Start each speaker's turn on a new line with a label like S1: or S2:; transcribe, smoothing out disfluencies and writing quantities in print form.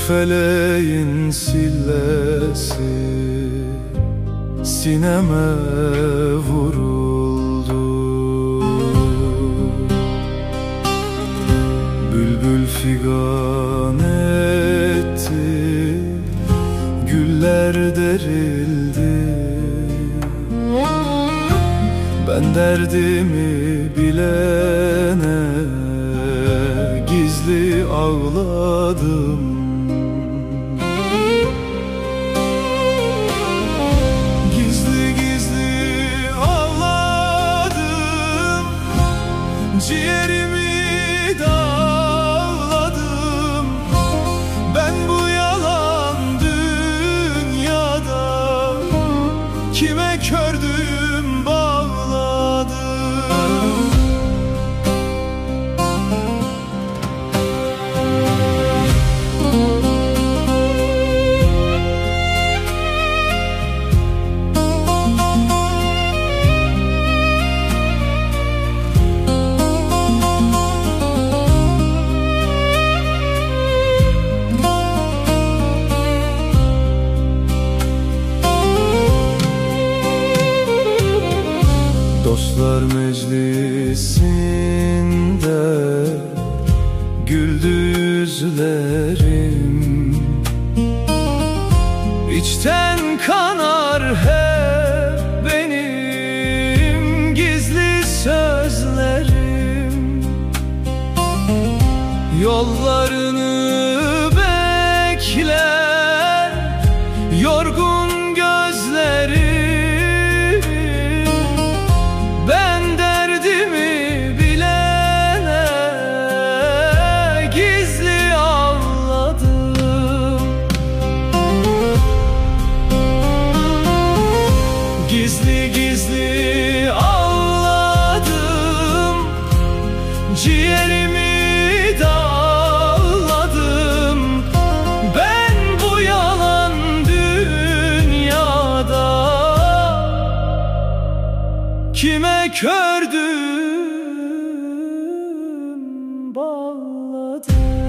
S1: feleğin sillesi sineme vuruldu. Bülbül figan etti, güller derildi. Ben derdimi bilene gizli ağladım. Gizli gizli ağladım, ciğerimi dağladım. Ben bu yalan dünyada kime kördüm bağladım. Dostlar meclisinde güldü yüzlerim, İçten kanar hep benim gizli sözlerim. Yollarını bekler yorgun gözlerim. Ben derdimi bilene gizli ağladım. Gizli gizli ağladım, ciğerimi dağladım. Ben bu yalan dünyada kime kördüm bağladım.